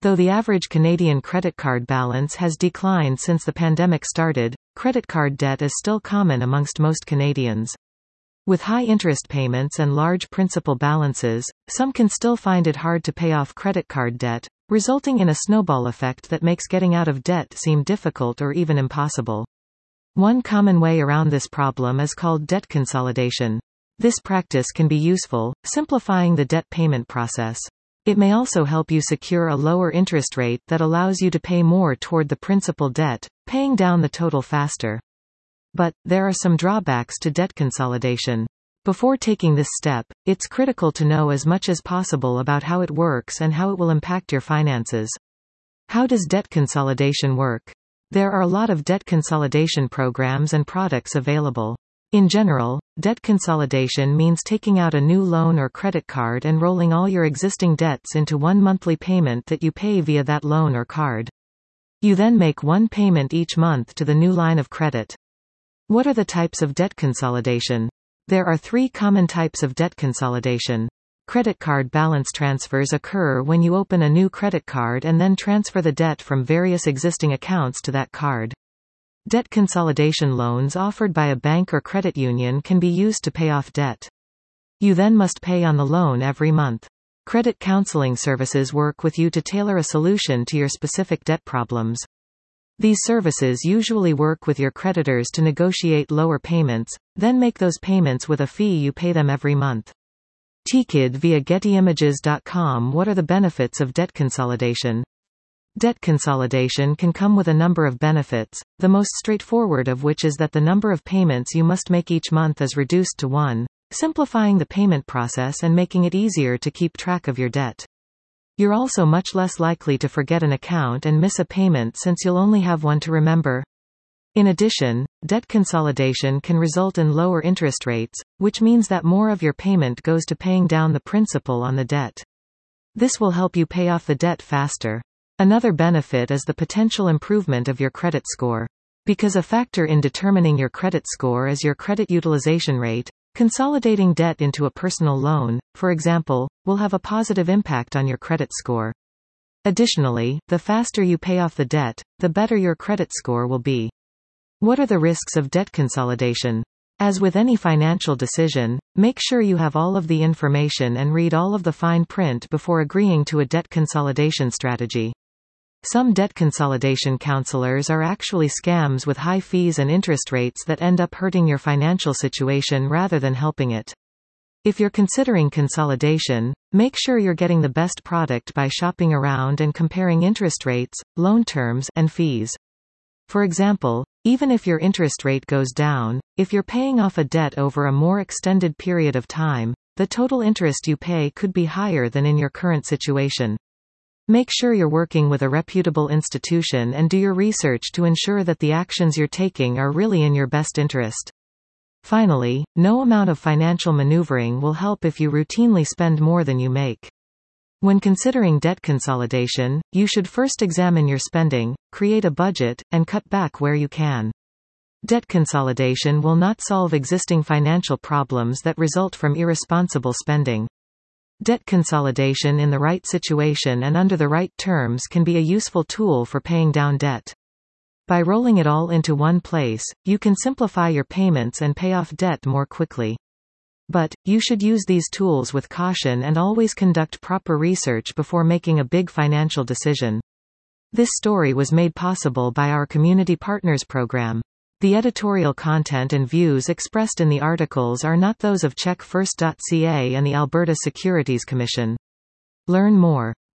Though the average Canadian credit card balance has declined since the pandemic started, credit card debt is still common amongst most Canadians. With high interest payments and large principal balances, some can still find it hard to pay off credit card debt, resulting in a snowball effect that makes getting out of debt seem difficult or even impossible. One common way around this problem is called debt consolidation. This practice can be useful, simplifying the debt payment process. It may also help you secure a lower interest rate that allows you to pay more toward the principal debt, paying down the total faster. But, there are some drawbacks to debt consolidation. Before taking this step, it's critical to know as much as possible about how it works and how it will impact your finances. How does debt consolidation work? There are a lot of debt consolidation programs and products available. In general, debt consolidation means taking out a new loan or credit card and rolling all your existing debts into one monthly payment that you pay via that loan or card. You then make one payment each month to the new line of credit. What are the types of debt consolidation? There are 3 common types of debt consolidation. Credit card balance transfers occur when you open a new credit card and then transfer the debt from various existing accounts to that card. Debt consolidation loans offered by a bank or credit union can be used to pay off debt. You then must pay on the loan every month. Credit counseling services work with you to tailor a solution to your specific debt problems. These services usually work with your creditors to negotiate lower payments, then make those payments with a fee you pay them every month. TKID via GettyImages.com. What are the benefits of debt consolidation? Debt consolidation can come with a number of benefits, the most straightforward of which is that the number of payments you must make each month is reduced to 1, simplifying the payment process and making it easier to keep track of your debt. You're also much less likely to forget an account and miss a payment since you'll only have one to remember. In addition, debt consolidation can result in lower interest rates, which means that more of your payment goes to paying down the principal on the debt. This will help you pay off the debt faster. Another benefit is the potential improvement of your credit score. Because a factor in determining your credit score is your credit utilization rate, consolidating debt into a personal loan, for example, will have a positive impact on your credit score. Additionally, the faster you pay off the debt, the better your credit score will be. What are the risks of debt consolidation? As with any financial decision, make sure you have all of the information and read all of the fine print before agreeing to a debt consolidation strategy. Some debt consolidation counselors are actually scams with high fees and interest rates that end up hurting your financial situation rather than helping it. If you're considering consolidation, make sure you're getting the best product by shopping around and comparing interest rates, loan terms, and fees. For example, even if your interest rate goes down, if you're paying off a debt over a more extended period of time, the total interest you pay could be higher than in your current situation. Make sure you're working with a reputable institution and do your research to ensure that the actions you're taking are really in your best interest. Finally, no amount of financial maneuvering will help if you routinely spend more than you make. When considering debt consolidation, you should first examine your spending, create a budget, and cut back where you can. Debt consolidation will not solve existing financial problems that result from irresponsible spending. Debt consolidation in the right situation and under the right terms can be a useful tool for paying down debt. By rolling it all into one place, you can simplify your payments and pay off debt more quickly. But, you should use these tools with caution and always conduct proper research before making a big financial decision. This story was made possible by our Community Partners program. The editorial content and views expressed in the articles are not those of CheckFirst.ca and the Alberta Securities Commission. Learn more.